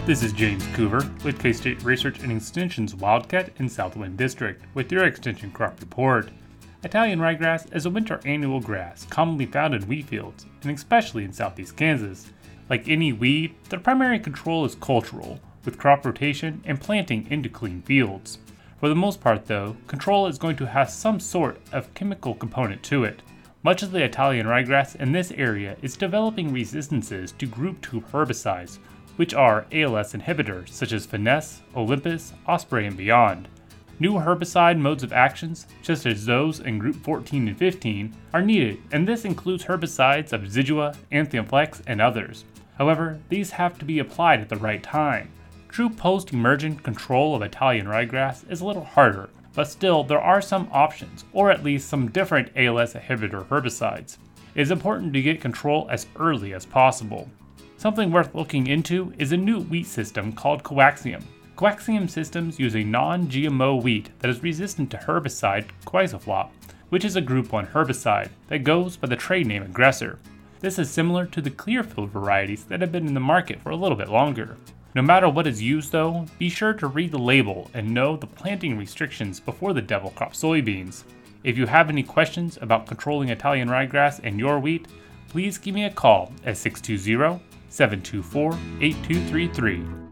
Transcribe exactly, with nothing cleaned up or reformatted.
This is James Coover with K-State Research and Extension's Wildcat and Southwind District with your Extension Crop Report. Italian ryegrass is a winter annual grass commonly found in wheat fields, and especially in southeast Kansas. Like any weed, their primary control is cultural, with crop rotation and planting into clean fields. For the most part though, control is going to have some sort of chemical component to it. Much of the Italian ryegrass in this area is developing resistances to group two herbicides, which are A L S inhibitors such as Finesse, Olympus, Osprey, and beyond. New herbicide modes of actions, such as those in group fourteen and fifteen, are needed, and this includes herbicides of Zidua, Anthemplex, and others. However, these have to be applied at the right time. True post-emergent control of Italian ryegrass is a little harder, but still there are some options, or at least some different A L S inhibitor herbicides. It is important to get control as early as possible. Something worth looking into is a new wheat system called Coaxium. Coaxium systems use a non-G M O wheat that is resistant to herbicide Quisoflop, which is a group one herbicide that goes by the trade name Aggressor. This is similar to the Clearfield varieties that have been in the market for a little bit longer. No matter what is used though, be sure to read the label and know the planting restrictions before the devil crop soybeans. If you have any questions about controlling Italian ryegrass in your wheat, please give me a call at six two zero, seven two four, eight two three three.